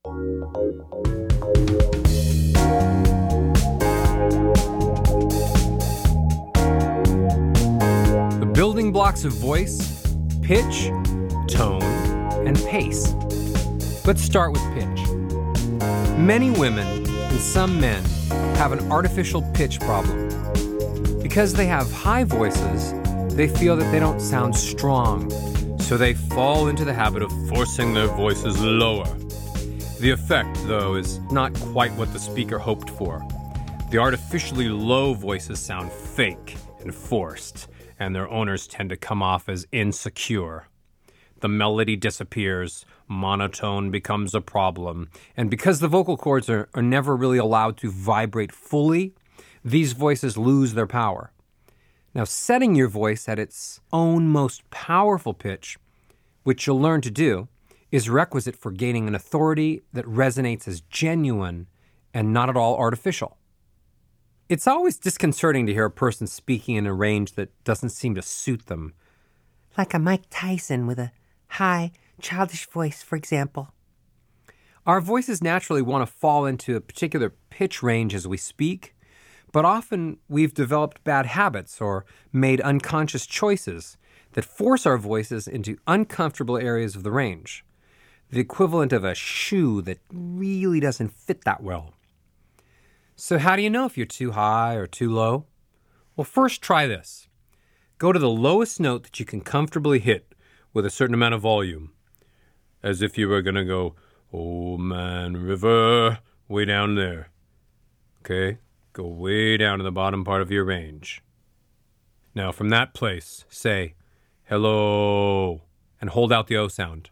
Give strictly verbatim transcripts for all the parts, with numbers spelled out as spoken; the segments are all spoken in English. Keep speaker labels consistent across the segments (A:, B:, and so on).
A: The building blocks of voice: pitch, tone, and pace. Let's start with pitch. Many women and some men have an artificial pitch problem. Because they have high voices, they feel that they don't sound strong, so they fall into the habit of forcing their voices lower. The effect, though, is not quite what the speaker hoped for. The artificially low voices sound fake and forced, and their owners tend to come off as insecure. The melody disappears, monotone becomes a problem, and because the vocal cords are, are never really allowed to vibrate fully, these voices lose their power. Now, setting your voice at its own most powerful pitch, which you'll learn to do, is requisite for gaining an authority that resonates as genuine and not at all artificial. It's always disconcerting to hear a person speaking in a range that doesn't seem to suit them.
B: Like a Mike Tyson with a high, childish voice, for example.
A: Our voices naturally want to fall into a particular pitch range as we speak, but often we've developed bad habits or made unconscious choices that force our voices into uncomfortable areas of the range, the equivalent of a shoe that really doesn't fit that well. So how do you know if you're too high or too low? Well, first try this. Go to the lowest note that you can comfortably hit with a certain amount of volume, as if you were going to go, "Old Man River," way down there. Okay? Go way down to the bottom part of your range. Now, from that place, say, "Hello," and hold out the O sound.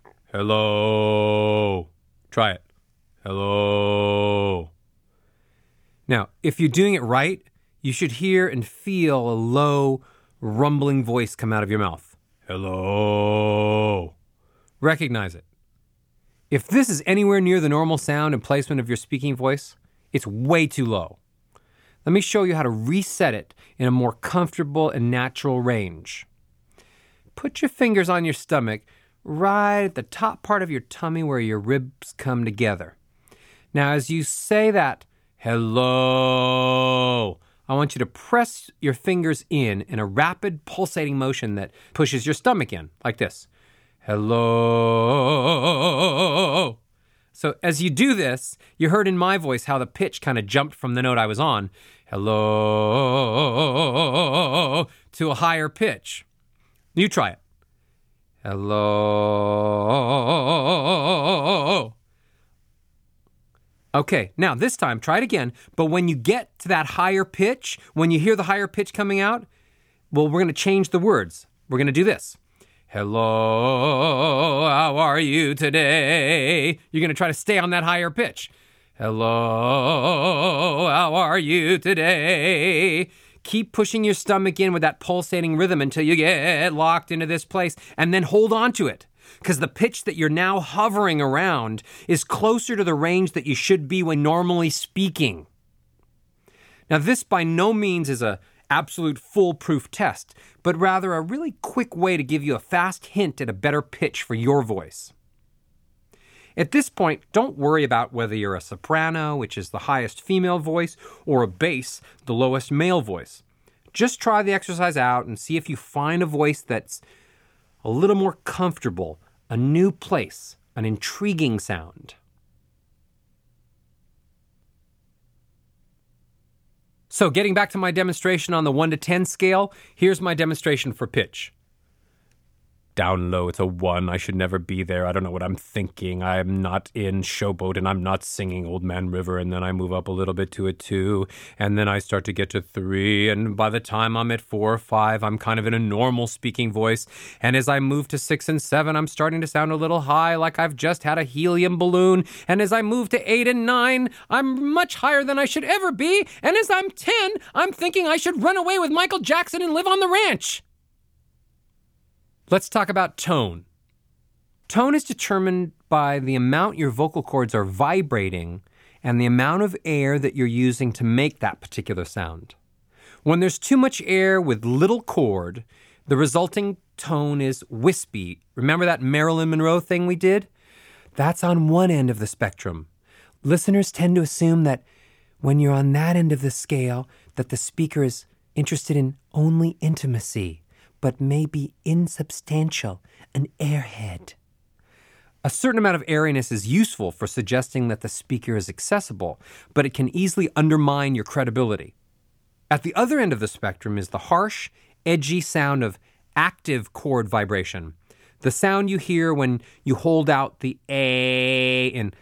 A: Hello. Try it. Hello. Now, if you're doing it right, you should hear and feel a low, rumbling voice come out of your mouth. Hello. Recognize it. If this is anywhere near the normal sound and placement of your speaking voice, it's way too low. Let me show you how to reset it in a more comfortable and natural range. Put your fingers on your stomach right at the top part of your tummy where your ribs come together. Now, as you say that, hello, I want you to press your fingers in in a rapid pulsating motion that pushes your stomach in, like this. Hello. So as you do this, you heard in my voice how the pitch kind of jumped from the note I was on, hello, to a higher pitch. You try it. Hello. Okay, now this time, try it again. But when you get to that higher pitch, when you hear the higher pitch coming out, well, we're going to change the words. We're going to do this. Hello, how are you today? You're going to try to stay on that higher pitch. Hello, how are you today? Keep pushing your stomach in with that pulsating rhythm until you get locked into this place, and then hold on to it, because the pitch that you're now hovering around is closer to the range that you should be when normally speaking. Now, this by no means is a absolute foolproof test, but rather a really quick way to give you a fast hint at a better pitch for your voice. At this point, don't worry about whether you're a soprano, which is the highest female voice, or a bass, the lowest male voice. Just try the exercise out and see if you find a voice that's a little more comfortable, a new place, an intriguing sound. So getting back to my demonstration on the one to ten scale, here's my demonstration for pitch. Down low, it's a one. I should never be there. I don't know what I'm thinking. I'm not in Showboat, and I'm not singing Old Man River. And then I move up a little bit to a two, and then I start to get to three. And by the time I'm at four or five, I'm kind of in a normal speaking voice. And as I move to six and seven, I'm starting to sound a little high, like I've just had a helium balloon. And as I move to eight and nine, I'm much higher than I should ever be. And as I'm ten, I'm thinking I should run away with Michael Jackson and live on the ranch. Let's talk about tone. Tone is determined by the amount your vocal cords are vibrating and the amount of air that you're using to make that particular sound. When there's too much air with little cord, the resulting tone is wispy. Remember that Marilyn Monroe thing we did? That's on one end of the spectrum. Listeners tend to assume that when you're on that end of the scale, that the speaker is interested in only intimacy, but maybe insubstantial, an airhead. A certain amount of airiness is useful for suggesting that the speaker is accessible, but it can easily undermine your credibility. At the other end of the spectrum is the harsh, edgy sound of active chord vibration, the sound you hear when you hold out the A in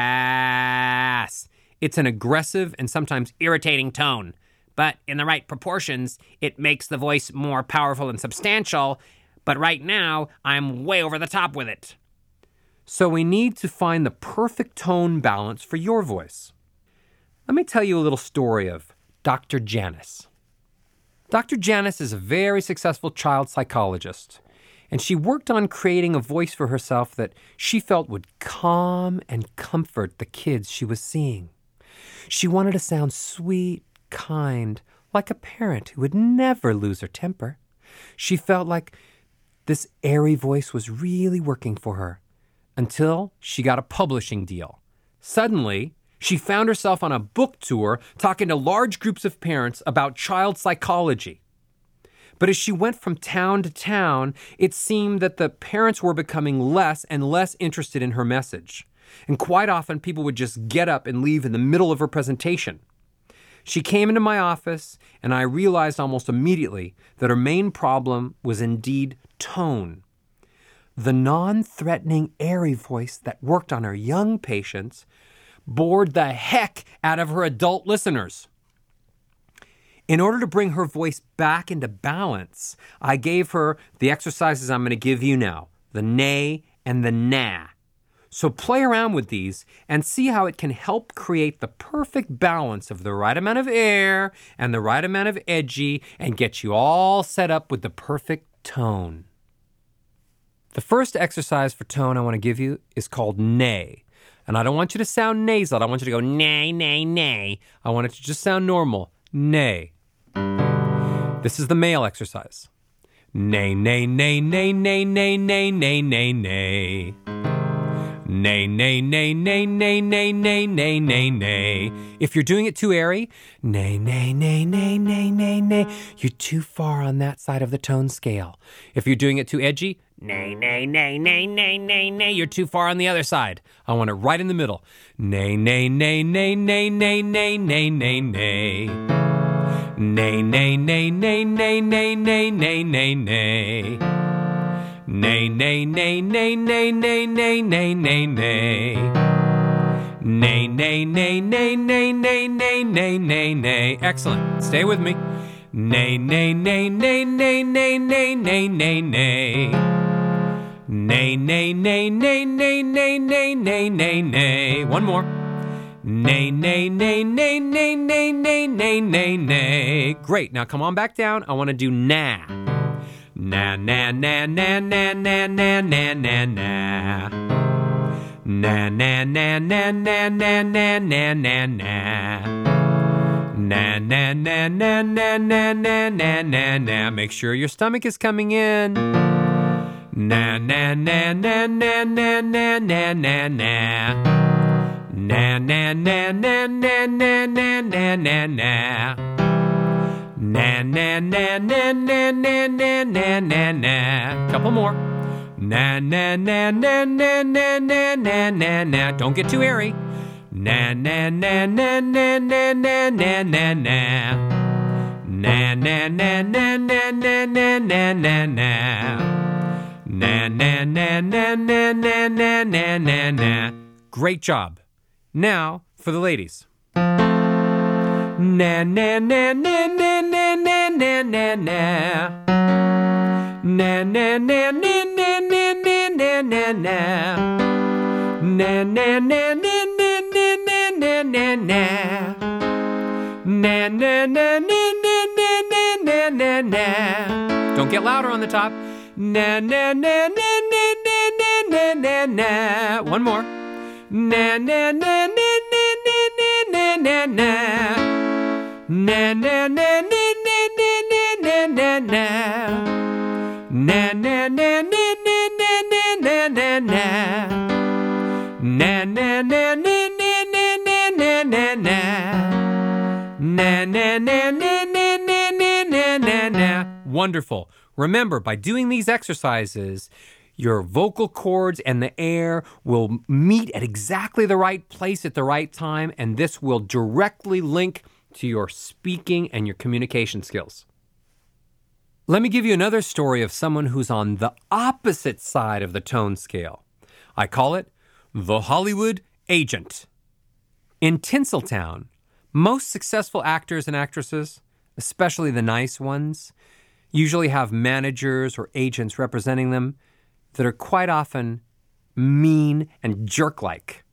A: brass. It's an aggressive and sometimes irritating tone, but in the right proportions, it makes the voice more powerful and substantial, but right now, I'm way over the top with it. So we need to find the perfect tone balance for your voice. Let me tell you a little story of Doctor Janice. Doctor Janice is a very successful child psychologist, and she worked on creating a voice for herself that she felt would calm and comfort the kids she was seeing. She wanted to sound sweet, kind, like a parent who would never lose her temper. She felt like this airy voice was really working for her, until she got a publishing deal. Suddenly, she found herself on a book tour talking to large groups of parents about child psychology. But as she went from town to town, it seemed that the parents were becoming less and less interested in her message. And quite often, people would just get up and leave in the middle of her presentation. She came into my office, and I realized almost immediately that her main problem was indeed tone. The non-threatening, airy voice that worked on her young patients bored the heck out of her adult listeners. In order to bring her voice back into balance, I gave her the exercises I'm going to give you now, the nay and the nah. So play around with these and see how it can help create the perfect balance of the right amount of air and the right amount of edgy and get you all set up with the perfect tone. The first exercise for tone I want to give you is called nay. And I don't want you to sound nasal. I don't want you to go nay, nay, nay. I want it to just sound normal. Nay. This is the male exercise. Nay, nay, nay, nay, nay, nay, nay, nay, nay, nay. Nay, nay, nay, nay, nay, nay, nay, nay, nay, nay. If you're doing it too airy, nay, nay, nay, nay, nay, nay, nay, you're too far on that side of the tone scale. If you're doing it too edgy, nay, nay, nay, nay, nay, nay, nay, you're too far on the other side. I want it right in the middle. Nay, nay, nay, nay, nay, nay, nay, nay, nay, nay. Nay, nay, nay, nay, nay, nay, nay, nay, nay, nay. Nay, nay, nay, nay, nay, nay, nay, nay, nay, nay. Nay, nay, nay, nay, nay, nay, nay, nay, nay, nay. Excellent. Stay with me. Nay, nay, nay, nay, nay, nay, nay, nay, nay, nay. Nay, nay, nay, nay, nay, nay, nay, nay, nay, nay. One more. Nay, nay, nay, nay, nay, nay, nay, nay, nay, nay. Great. Now come on back down. I want to do nah. Na na na na na na na na na na. Na na na na na na na na na na. Na na na na na na na na na na. Make sure your stomach is coming in. Na na na na na na na na na na. Na na na na na na na na na na. Na na na na na na na na na na. Couple more. Na na na na na na na na na na. Don't get too airy. Na na na na na na na na na na. Na na na na na na na na na na. Na na na na na na na na na na. Great job. Now for the ladies. Na na na na na na na na na na. Na na na na na na na na na na. Na na na na na na na na na na. Na na na na na na na na na. Don't get louder on the top. Na na na na na na na na na. One more. Na na na na na na na na na. Na na na na na na na na na. Na na na na na na na na na. na, na, na, na, na, na, na, na, na. Wonderful. Remember, by doing these exercises, your vocal cords and the air will meet at exactly the right place at the right time, and this will directly link to your speaking and your communication skills. Let me give you another story of someone who's on the opposite side of the tone scale. I call it the Hollywood agent. In Tinseltown, most successful actors and actresses, especially the nice ones, usually have managers or agents representing them that are quite often mean and jerk-like.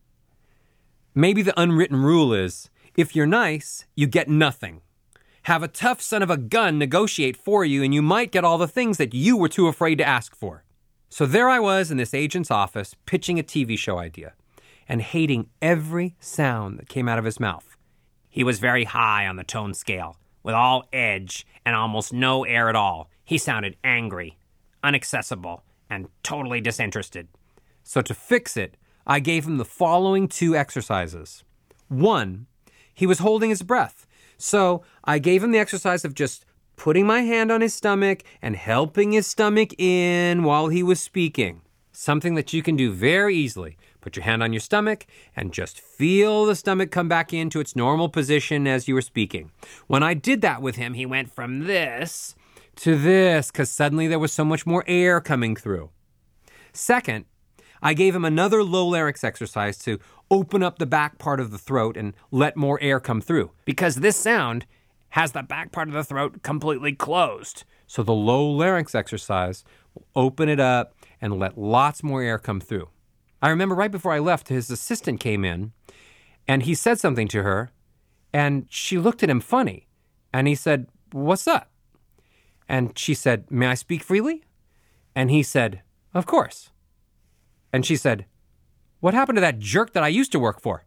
A: Maybe the unwritten rule is, if you're nice, you get nothing. Have a tough son of a gun negotiate for you, and you might get all the things that you were too afraid to ask for. So there I was in this agent's office, pitching a T V show idea, and hating every sound that came out of his mouth. He was very high on the tone scale, with all edge and almost no air at all. He sounded angry, inaccessible, and totally disinterested. So to fix it, I gave him the following two exercises. One, he was holding his breath. So I gave him the exercise of just putting my hand on his stomach and helping his stomach in while he was speaking. Something that you can do very easily. Put your hand on your stomach and just feel the stomach come back into its normal position as you were speaking. When I did that with him, he went from this to this because suddenly there was so much more air coming through. Second, I gave him another low larynx exercise to open up the back part of the throat and let more air come through. Because this sound has the back part of the throat completely closed. So the low larynx exercise will open it up and let lots more air come through. I remember right before I left, his assistant came in and he said something to her and she looked at him funny. And he said, "What's up?" And she said, "May I speak freely?" And he said, "Of course." And she said, "What happened to that jerk that I used to work for?"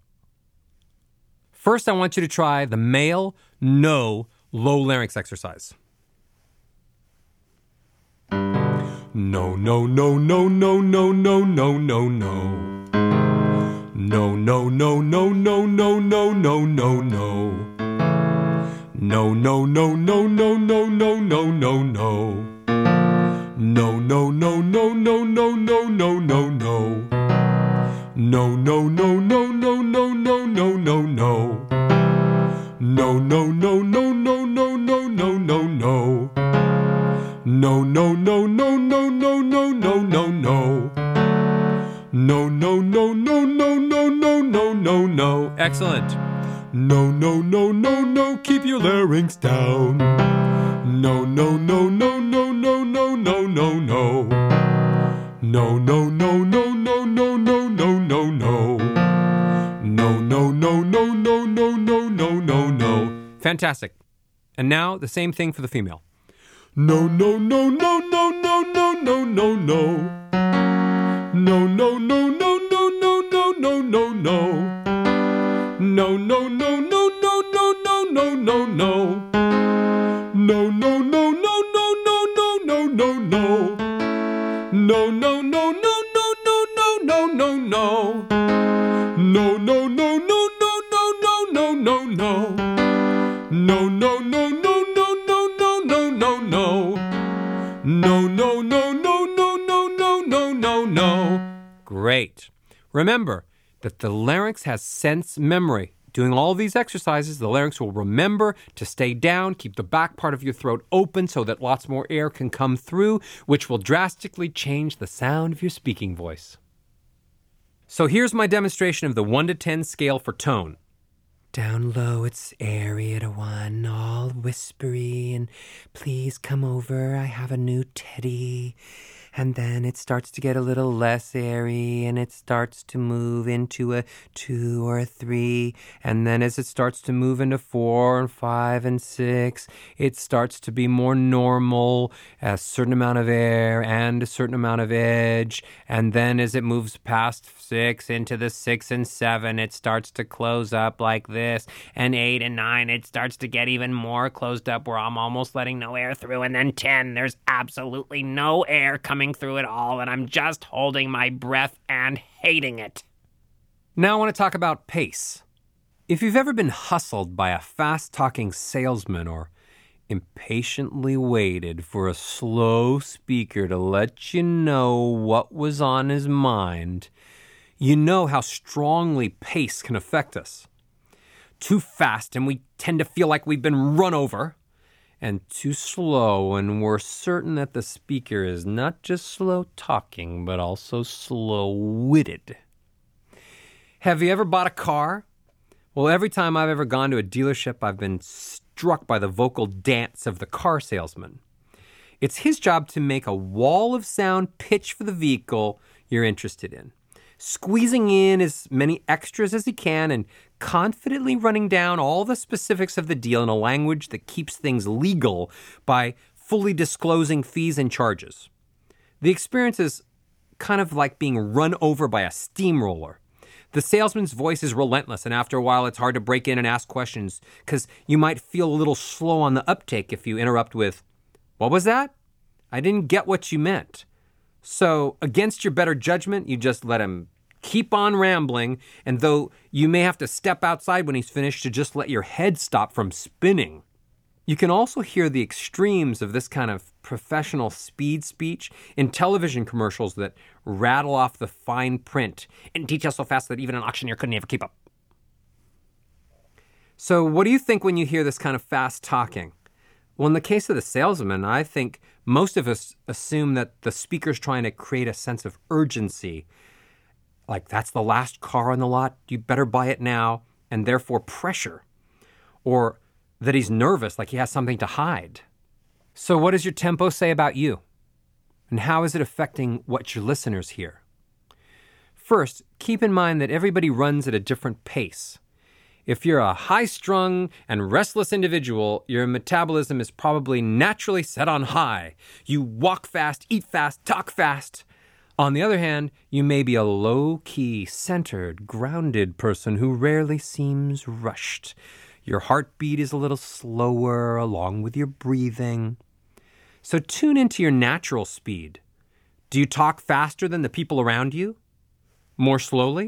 A: First, I want you to try the male no low larynx exercise. No, no, no, no, no, no, no, no, no, no. No, no, no, no, no, no, no, no, no, no. No, no, no, no, no, no, no, no, no, no. No, no, no, no, no, no, no, no, no, no. No, no, no, no, no, no, no, no, no, no. No, no, no, no, no, no, no, no, no, no. No, no, no, no, no, no, no, no, no, no. No, no, no, no, no, no, no, no, no, no. Excellent. No, no, no, no, no, keep your larynx down. No, no, no, no, no, no, no, no, no, no. No, no, no, no, no, no, no, no, no, no. No, no, no, no, no, no, no, no, no, no. Fantastic. And now the same thing for the female. No, no, no, no, no, no, no, no, no, no. No, no, no, no, no, no, no, no, no, no. No, no, no, no, no, no, no, no, no, no. No, no, no, no, no, no, no, no, no, no. No, no, no, no, no, no, no, no, no, no. No, no, no, no, no, no, no, no, no, no. No, no, no, no, no, no, no, no, no, no. No, no, no, no, no, no, no, no, no, no. Great. Remember that the larynx has sense memory. Doing all these exercises, the larynx will remember to stay down, keep the back part of your throat open so that lots more air can come through, which will drastically change the sound of your speaking voice. So here's my demonstration of the one to ten scale for tone.
B: Down low, it's airy at a one, all whispery, and please come over, I have a new teddy. And then it starts to get a little less airy, and it starts to move into a two or a three. And then as it starts to move into four and five and six, it starts to be more normal, a certain amount of air and a certain amount of edge. And then as it moves past six into the six and seven, it starts to close up like this. And eight and nine, it starts to get even more closed up where I'm almost letting no air through. And then ten, there's absolutely no air coming through it all, and I'm just holding my breath and hating it.
A: Now I want to talk about pace. If you've ever been hustled by a fast-talking salesman or impatiently waited for a slow speaker to let you know what was on his mind, you know how strongly pace can affect us. Too fast and we tend to feel like we've been run over, and too slow and we're certain that the speaker is not just slow talking but also slow-witted. Have you ever bought a car? Well, every time I've ever gone to a dealership, I've been struck by the vocal dance of the car salesman. It's his job to make a wall of sound pitch for the vehicle you're interested in, squeezing in as many extras as he can and confidently running down all the specifics of the deal in a language that keeps things legal by fully disclosing fees and charges. The experience is kind of like being run over by a steamroller. The salesman's voice is relentless, and after a while it's hard to break in and ask questions because you might feel a little slow on the uptake if you interrupt with, "What was that? I didn't get what you meant." So, against your better judgment, you just let him keep on rambling, and though you may have to step outside when he's finished to just let your head stop from spinning. You can also hear the extremes of this kind of professional speed speech in television commercials that rattle off the fine print in detail so fast that even an auctioneer couldn't ever keep up. So what do you think when you hear this kind of fast talking? Well, in the case of the salesman, I think most of us assume that the speaker's trying to create a sense of urgency. Like, that's the last car on the lot, you better buy it now, and therefore pressure. Or that he's nervous, like he has something to hide. So what does your tempo say about you? And how is it affecting what your listeners hear? First, keep in mind that everybody runs at a different pace. If you're a high-strung and restless individual, your metabolism is probably naturally set on high. You walk fast, eat fast, talk fast. On the other hand, you may be a low-key, centered, grounded person who rarely seems rushed. Your heartbeat is a little slower along with your breathing. So tune into your natural speed. Do you talk faster than the people around you? More slowly?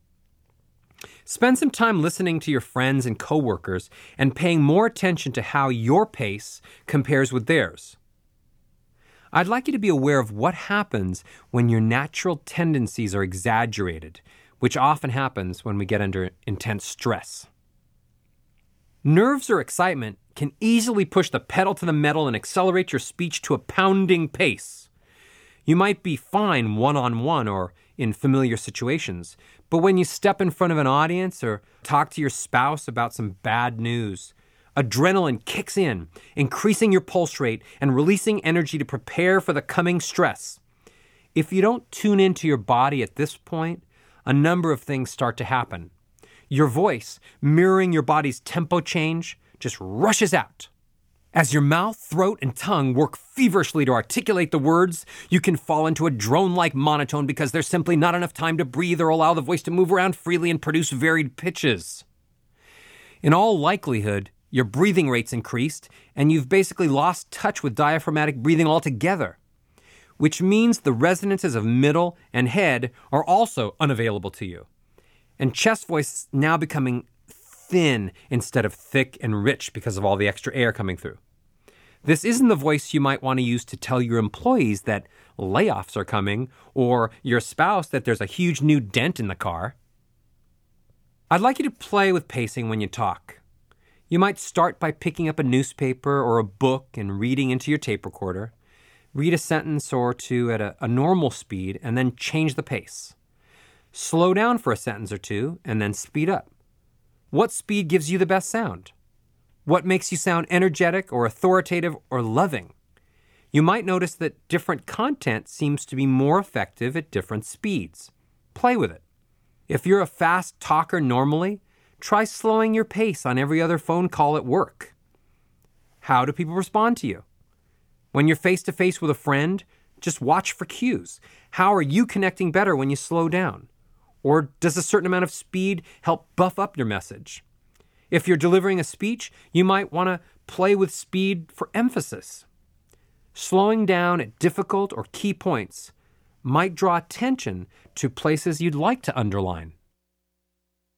A: Spend some time listening to your friends and coworkers and paying more attention to how your pace compares with theirs. I'd like you to be aware of what happens when your natural tendencies are exaggerated, which often happens when we get under intense stress. Nerves or excitement can easily push the pedal to the metal and accelerate your speech to a pounding pace. You might be fine one-on-one or in familiar situations, but when you step in front of an audience or talk to your spouse about some bad news, adrenaline kicks in, increasing your pulse rate and releasing energy to prepare for the coming stress. If you don't tune into your body at this point, a number of things start to happen. Your voice, mirroring your body's tempo change, just rushes out. As your mouth, throat, and tongue work feverishly to articulate the words, you can fall into a drone-like monotone because there's simply not enough time to breathe or allow the voice to move around freely and produce varied pitches. In all likelihood, your breathing rate's increased, and you've basically lost touch with diaphragmatic breathing altogether, which means the resonances of middle and head are also unavailable to you. And chest voice now becoming thin instead of thick and rich because of all the extra air coming through. This isn't the voice you might want to use to tell your employees that layoffs are coming or your spouse that there's a huge new dent in the car. I'd like you to play with pacing when you talk. You might start by picking up a newspaper or a book and reading into your tape recorder. Read a sentence or two at a, a normal speed and then change the pace. Slow down for a sentence or two and then speed up. What speed gives you the best sound? What makes you sound energetic or authoritative or loving? You might notice that different content seems to be more effective at different speeds. Play with it. If you're a fast talker normally, try slowing your pace on every other phone call at work. How do people respond to you? When you're face-to-face with a friend, just watch for cues. How are you connecting better when you slow down? Or does a certain amount of speed help buff up your message? If you're delivering a speech, you might want to play with speed for emphasis. Slowing down at difficult or key points might draw attention to places you'd like to underline.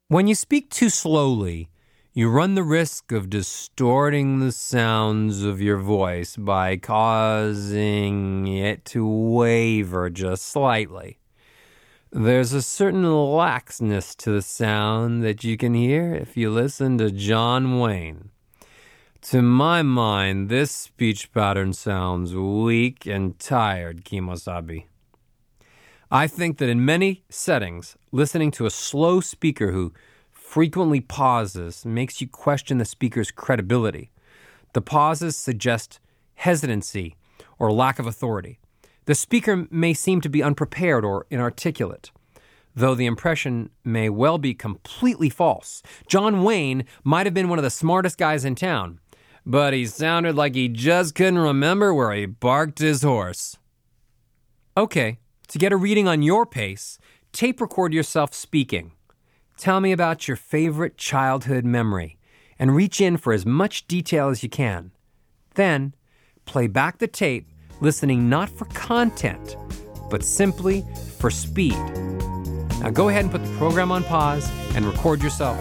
A: When you speak too slowly, you run the risk of distorting the sounds of your voice by causing it to waver just slightly. There's a certain laxness to the sound that you can hear if you listen to John Wayne. To my mind, this speech pattern sounds weak and tired, Kimosabi. I think that in many settings, listening to a slow speaker who frequently pauses makes you question the speaker's credibility. The pauses suggest hesitancy or lack of authority. The speaker may seem to be unprepared or inarticulate, though the impression may well be completely false. John Wayne might have been one of the smartest guys in town, but he sounded like he just couldn't remember where he parked his horse. Okay, to get a reading on your pace, tape record yourself speaking. Tell me about your favorite childhood memory and reach in for as much detail as you can. Then, play back the tape, listening not for content, but simply for speed. Now go ahead and put the program on pause and record yourself.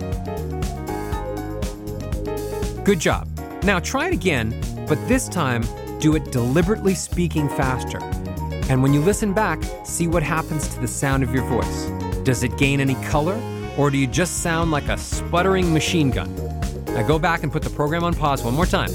A: Good job. Now try it again, but this time do it deliberately speaking faster. And when you listen back, see what happens to the sound of your voice. Does it gain any color, or do you just sound like a sputtering machine gun? Now go back and put the program on pause one more time.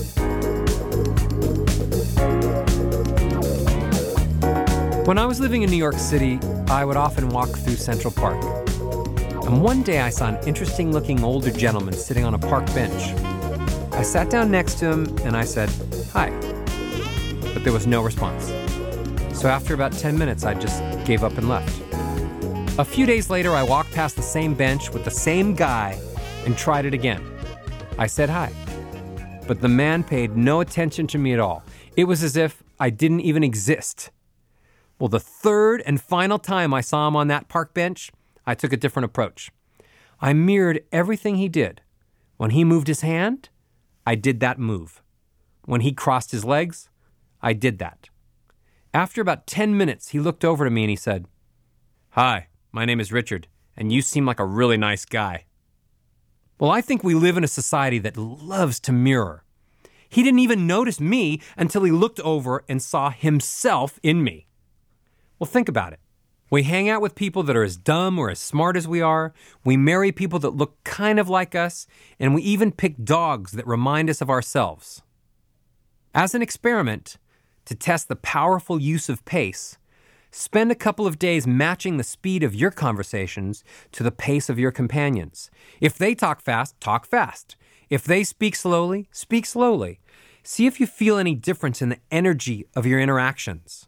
A: When I was living in New York City, I would often walk through Central Park. And one day I saw an interesting-looking older gentleman sitting on a park bench. I sat down next to him and I said, "Hi," but there was no response. So after about ten minutes, I just gave up and left. A few days later, I walked past the same bench with the same guy and tried it again. I said hi, but the man paid no attention to me at all. It was as if I didn't even exist. Well, the third and final time I saw him on that park bench, I took a different approach. I mirrored everything he did. When he moved his hand, I did that move. When he crossed his legs, I did that. After about ten minutes, he looked over to me and he said, "Hi, my name is Richard, and you seem like a really nice guy." Well, I think we live in a society that loves to mirror. He didn't even notice me until he looked over and saw himself in me. Well, think about it. We hang out with people that are as dumb or as smart as we are. We marry people that look kind of like us, and we even pick dogs that remind us of ourselves. As an experiment, to test the powerful use of pace, spend a couple of days matching the speed of your conversations to the pace of your companions. If they talk fast, talk fast. If they speak slowly, speak slowly. See if you feel any difference in the energy of your interactions.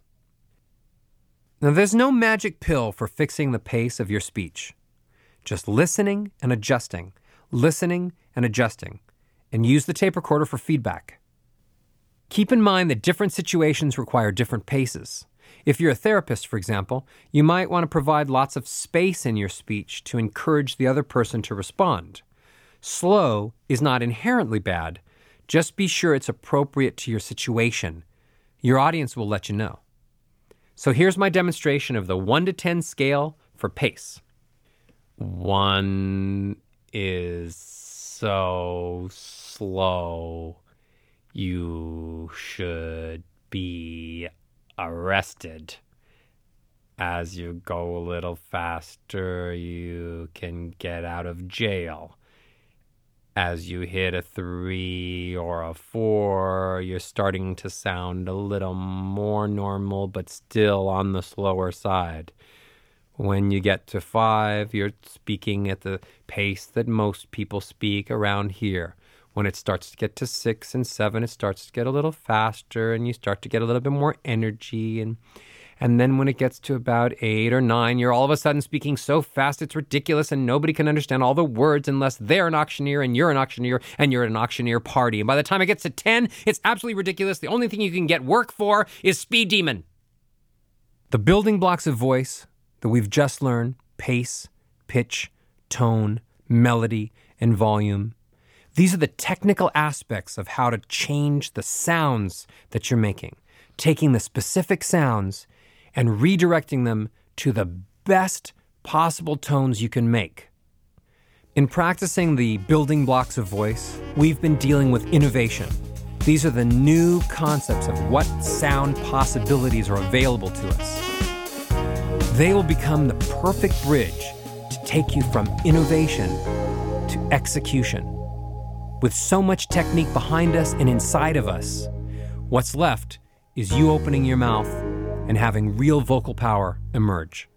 A: Now, there's no magic pill for fixing the pace of your speech. Just listening and adjusting, listening and adjusting, and use the tape recorder for feedback. Keep in mind that different situations require different paces. If you're a therapist, for example, you might want to provide lots of space in your speech to encourage the other person to respond. Slow is not inherently bad. Just be sure it's appropriate to your situation. Your audience will let you know. So here's my demonstration of the one to ten scale for pace. One is so slow, you should be arrested. As you go a little faster, you can get out of jail. As you hit a three or a four, you're starting to sound a little more normal, but still on the slower side. When you get to five, you're speaking at the pace that most people speak around here. When it starts to get to six and seven, it starts to get a little faster, and you start to get a little bit more energy. And And then when it gets to about eight or nine, you're all of a sudden speaking so fast it's ridiculous and nobody can understand all the words unless they're an auctioneer and you're an auctioneer and you're at an auctioneer party. And by the time it gets to ten, it's absolutely ridiculous. The only thing you can get work for is Speed Demon. The building blocks of voice that we've just learned, pace, pitch, tone, melody, and volume, these are the technical aspects of how to change the sounds that you're making, taking the specific sounds and redirecting them to the best possible tones you can make. In practicing the building blocks of voice, we've been dealing with innovation. These are the new concepts of what sound possibilities are available to us. They will become the perfect bridge to take you from innovation to execution. With so much technique behind us and inside of us, what's left is you opening your mouth and having real vocal power emerge.